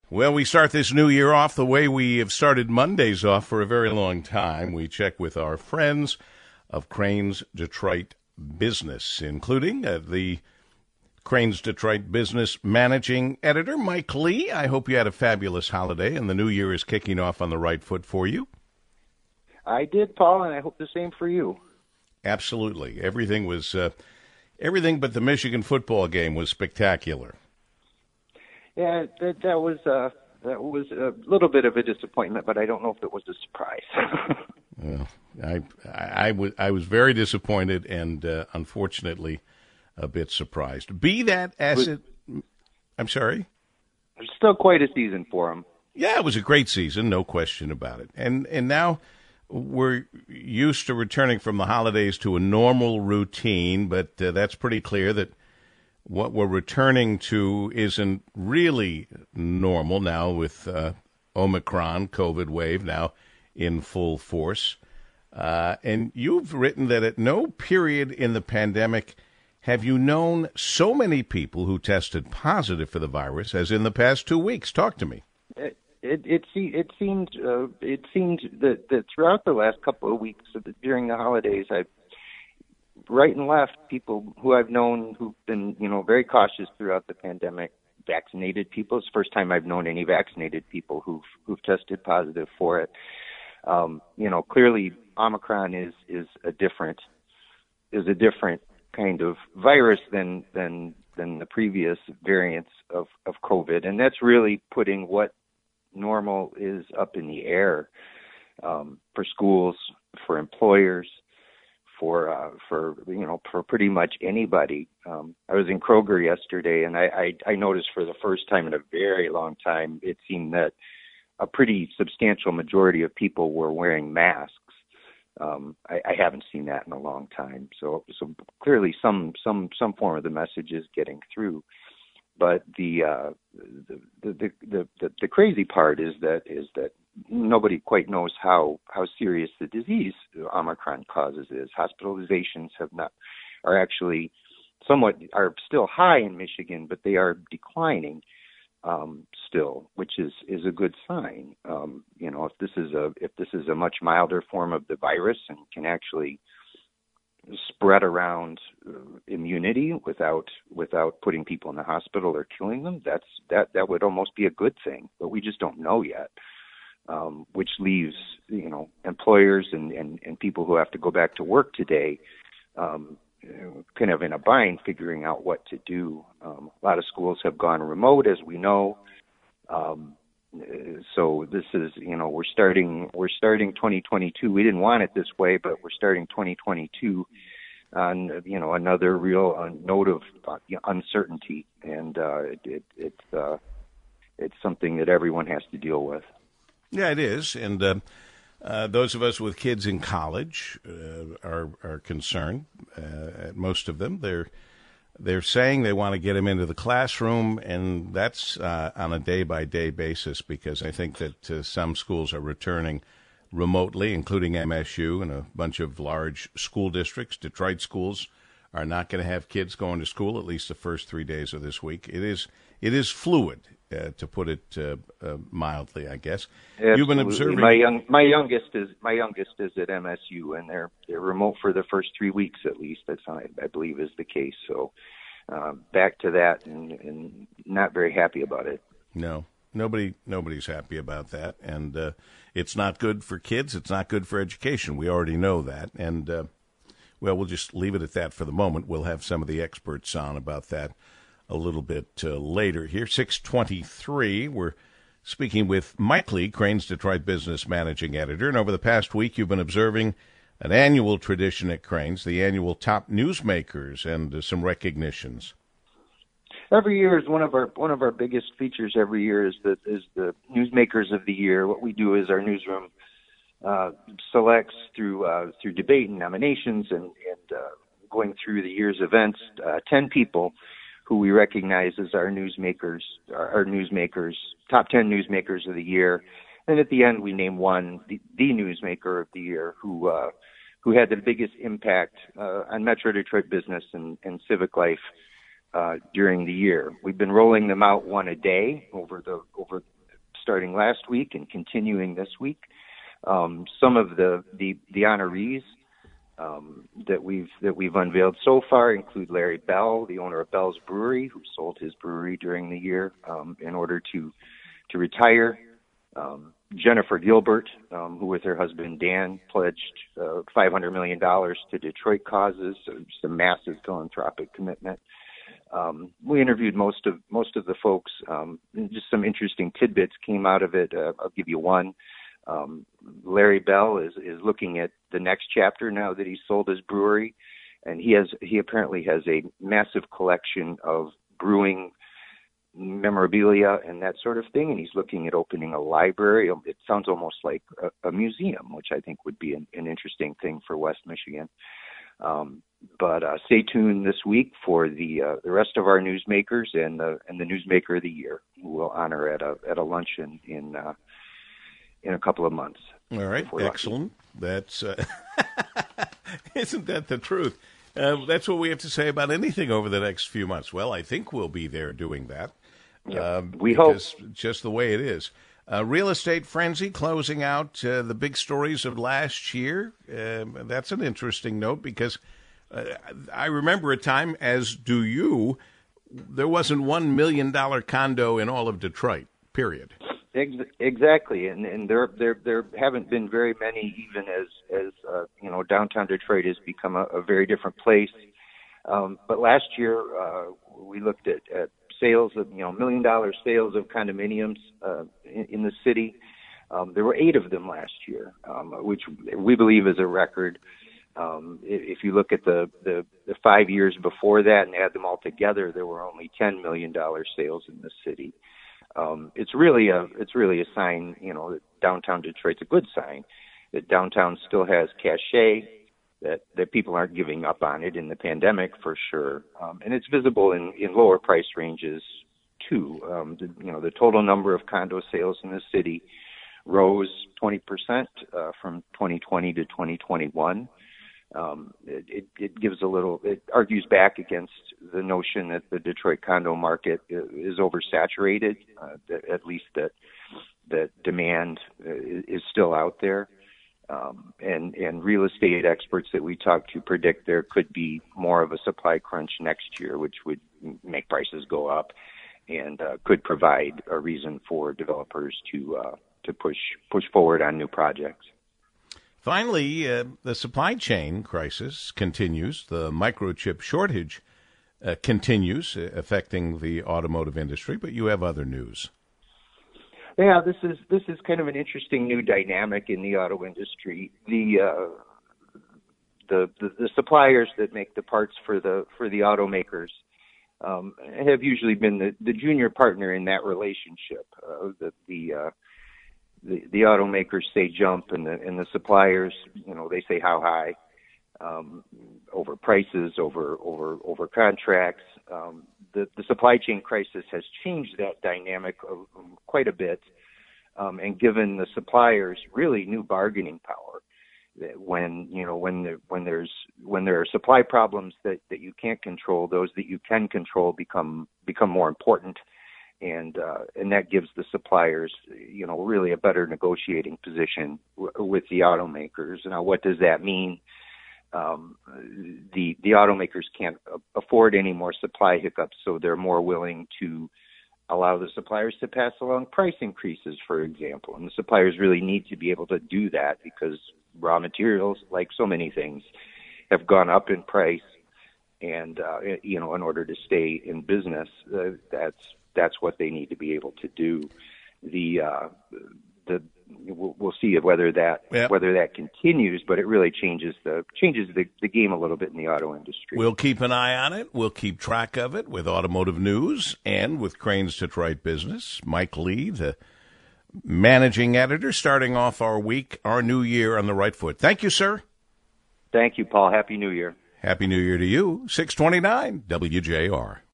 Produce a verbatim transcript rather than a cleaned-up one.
Well, we start this new year off the way we have started Mondays off for a very long time. We check with our friends of Crain's Detroit Business, including uh, the Crain's Detroit Business Managing Editor, Mike Lee. I hope you had a fabulous holiday and the new year is kicking off on the right foot for you. I did, Paul, and I hope the same for you. Absolutely. Everything was, uh, everything but the Michigan football game was spectacular. Yeah, that, that was uh, that was a little bit of a disappointment, but I don't know if it was a surprise. Well, I, I, I, was, I was very disappointed and, uh, unfortunately, a bit surprised. Be that as it... I'm sorry? There's still quite a season for him. Yeah, it was a great season, no question about it. And and now we're used to returning from the holidays to a normal routine, but uh, that's pretty clear that what we're returning to isn't really normal now with uh, Omicron, COVID wave now in full force. Uh, and you've written that at no period in the pandemic have you known so many people who tested positive for the virus as in the past two weeks. Talk to me. It it it, it seemed uh, it seemed that, that throughout the last couple of weeks during the holidays, I've right and left, people who I've known who've been, you know, very cautious throughout the pandemic, vaccinated people. It's the first time I've known any vaccinated people who've who've tested positive for it. Um, you know, clearly Omicron is is a different is a different kind of virus than than than the previous variants of of COVID, and that's really putting what normal is up in the air um, for schools, for employers. For uh, for you know for pretty much anybody. Um, I was in Kroger yesterday, and I, I I noticed for the first time in a very long time, it seemed that a pretty substantial majority of people were wearing masks. Um, I, I haven't seen that in a long time. So so clearly, some some some form of the message is getting through. But the uh, the, the, the the the crazy part is that is that nobody quite knows how, how serious the disease Omicron causes is. Hospitalizations have not are actually somewhat are still high in Michigan, but they are declining um, still, which is, is a good sign. Um, you know, if this is a if this is a much milder form of the virus and can actually spread around uh, immunity without without putting people in the hospital or killing them, that's that that would almost be a good thing. But we just don't know yet. Um, which leaves, you know, employers and, and, and people who have to go back to work today um, kind of in a bind figuring out what to do. Um, a lot of schools have gone remote, as we know. Um, so this is, you know, we're starting we're starting twenty twenty-two. We didn't want it this way, but we're starting twenty twenty-two on, you know, another real uh, note of uh, uncertainty, and uh, it, it, it's uh, it's something that everyone has to deal with. Yeah, it is, and uh, uh, those of us with kids in college uh, are are concerned. Uh, most of them, they're they're saying they want to get them into the classroom, and that's uh, on a day by day basis because I think that uh, some schools are returning remotely, including M S U and a bunch of large school districts. Detroit schools are not going to have kids going to school at least the first three days of this week. It is it is fluid. Uh, to put it uh, uh, mildly, I guess. Absolutely. You've been observing. My young, my youngest is my youngest is at M S U, and they're they're remote for the first three weeks at least. That's I, I believe is the case. So uh, back to that, and, and not very happy about it. No, nobody nobody's happy about that, and uh, it's not good for kids. It's not good for education. We already know that, and uh, well, we'll just leave it at that for the moment. We'll have some of the experts on about that a little bit uh, later here. six twenty-three, we're speaking with Mike Lee, Crain's Detroit Business Managing Editor. And over the past week, you've been observing an annual tradition at Crain's, the annual Top Newsmakers, and uh, some recognitions. Every year is one of our one of our biggest features. Every year is the is the Newsmakers of the Year. What we do is our newsroom uh, selects through uh, through debate and nominations and and uh, going through the year's events, uh, ten people who we recognize as our newsmakers, our newsmakers, top ten newsmakers of the year. And at the end, we name one, the, the newsmaker of the year, who uh, who had the biggest impact uh, on Metro Detroit business and, and civic life uh, during the year. We've been rolling them out one a day over the over starting last week and continuing this week. Um, some of the the, the honorees um, that we've that we've unveiled so far include Larry Bell, the owner of Bell's Brewery, who sold his brewery during the year um, in order to to retire. Um, Jennifer Gilbert, um, who with her husband Dan pledged uh, five hundred million dollars to Detroit causes, so just a massive philanthropic commitment. Um, we interviewed most of most of the folks. Um, just some interesting tidbits came out of it. Uh, I'll give you one. Um, Larry Bell is, is looking at the next chapter now that he's sold his brewery, and he has he apparently has a massive collection of brewing memorabilia and that sort of thing, and he's looking at opening a library. It sounds almost like a, a museum, which I think would be an, an interesting thing for West Michigan. Um, but uh, stay tuned this week for the uh, the rest of our newsmakers and the and the newsmaker of the year, who we'll honor at a at a luncheon in uh, in a couple of months. All right, excellent. That's uh, isn't that the truth? Uh, that's what we have to say about anything over the next few months. Well, I think we'll be there doing that. Yep. Um, we hope. Just the way it is. Uh, real estate frenzy closing out uh, the big stories of last year. Um, that's an interesting note because uh, I remember a time, as do you, there wasn't one million dollar condo in all of Detroit, period. Exactly, and and there there there haven't been very many, even as as uh, you know, downtown Detroit has become a, a very different place. Um, but last year uh, we looked at, at sales of you know million dollar sales of condominiums uh, in, in the city. Um, there were eight of them last year, um, which we believe is a record. Um, if you look at the, the the five years before that and add them all together, there were only ten million dollar sales in the city. Um, it's really a it's really a sign, you know, that downtown Detroit's a good sign, that downtown still has cachet, that, that people aren't giving up on it in the pandemic for sure, um, and it's visible in, in lower price ranges too. Um, the, you know, the total number of condo sales in the city rose twenty percent uh, from twenty twenty to twenty twenty-one. Um, it, it, it gives a little, it argues back against the notion that the Detroit condo market is oversaturated, uh, that, at least that that demand is still out there. Um, and, and real estate experts that we talk to predict there could be more of a supply crunch next year, which would make prices go up and uh, could provide a reason for developers to uh, to push push forward on new projects. Finally, uh, the supply chain crisis continues. The microchip shortage uh, continues, uh, affecting the automotive industry, but you have other news. Yeah, this is this is kind of an interesting new dynamic in the auto industry. The uh, the, the the suppliers that make the parts for the for the automakers um, have usually been the, the junior partner in that relationship. Uh, the the uh, The, the automakers say jump, and the and the suppliers, you know, they say how high, um, over prices, over over over contracts. Um, the the supply chain crisis has changed that dynamic of, um, quite a bit, um, and given the suppliers really new bargaining power. That when you know when there, when there's when there are supply problems that, that you can't control, those that you can control become become more important. And uh, and that gives the suppliers, you know, really a better negotiating position w- with the automakers. Now, what does that mean? Um, the the automakers can't afford any more supply hiccups, so they're more willing to allow the suppliers to pass along price increases, for example. And the suppliers really need to be able to do that because raw materials, like so many things, have gone up in price. And uh, you know, in order to stay in business, uh, that's That's what they need to be able to do. The uh, the we'll, we'll see whether that yep. whether that continues, but it really changes the changes the, the game a little bit in the auto industry. We'll keep an eye on it. We'll keep track of it with Automotive News and with Crain's Detroit Business. Mike Lee, the managing editor, starting off our week, our new year on the right foot. Thank you, sir. Thank you, Paul. Happy New Year. Happy New Year to you. six twenty-nine W J R.